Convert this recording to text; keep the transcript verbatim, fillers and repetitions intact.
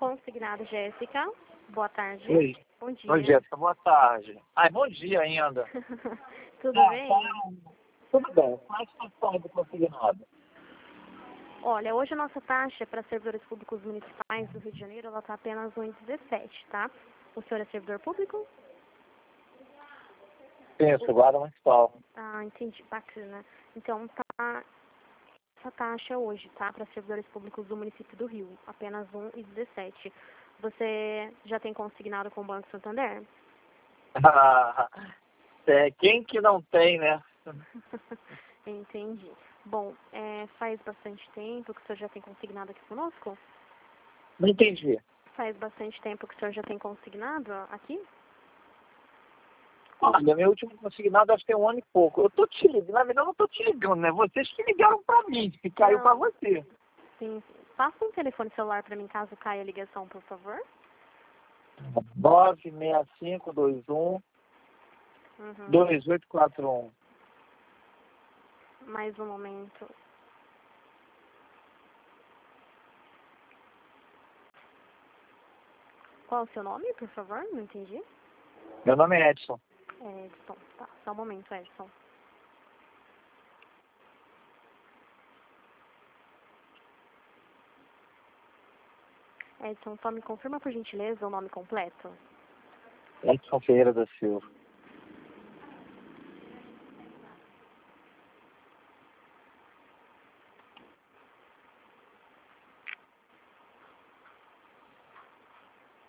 consignado, Jéssica. Boa tarde. Oi. Bom dia. Oi, Jéssica, boa tarde. Ai, bom dia ainda. Tudo Ah, bem? tá. Tudo bem. Qual é a situação do consignado? Olha, hoje a nossa taxa para servidores públicos municipais do Rio de Janeiro, ela está apenas um vírgula dezessete, tá? O senhor é servidor público? Sim, eu sou guarda municipal. Ah, entendi. Bacana. Então, tá essa taxa hoje, tá? Para servidores públicos do município do Rio, apenas um vírgula dezessete. Você já tem consignado com o Banco Santander? Ah, é, quem que não tem, né? Entendi. Bom, é, faz bastante tempo que o senhor já tem consignado aqui conosco? Não entendi. Faz bastante tempo que o senhor já tem consignado aqui? Olha, meu último consignado acho que tem um ano e pouco. Eu tô te ligando, na verdade eu não tô te ligando, né? Vocês que ligaram pra mim, que caiu Não. pra você. Sim. Passa um telefone celular para mim caso caia a ligação, por favor. nove seis cinco dois um Uhum. dois oito quatro um. Mais um momento. Qual o seu nome, por favor? Não entendi. Meu nome é Edson. É Edson. Tá, só um momento, Edson. Edson, só me confirma por gentileza o nome completo. Edson Ferreira da Silva.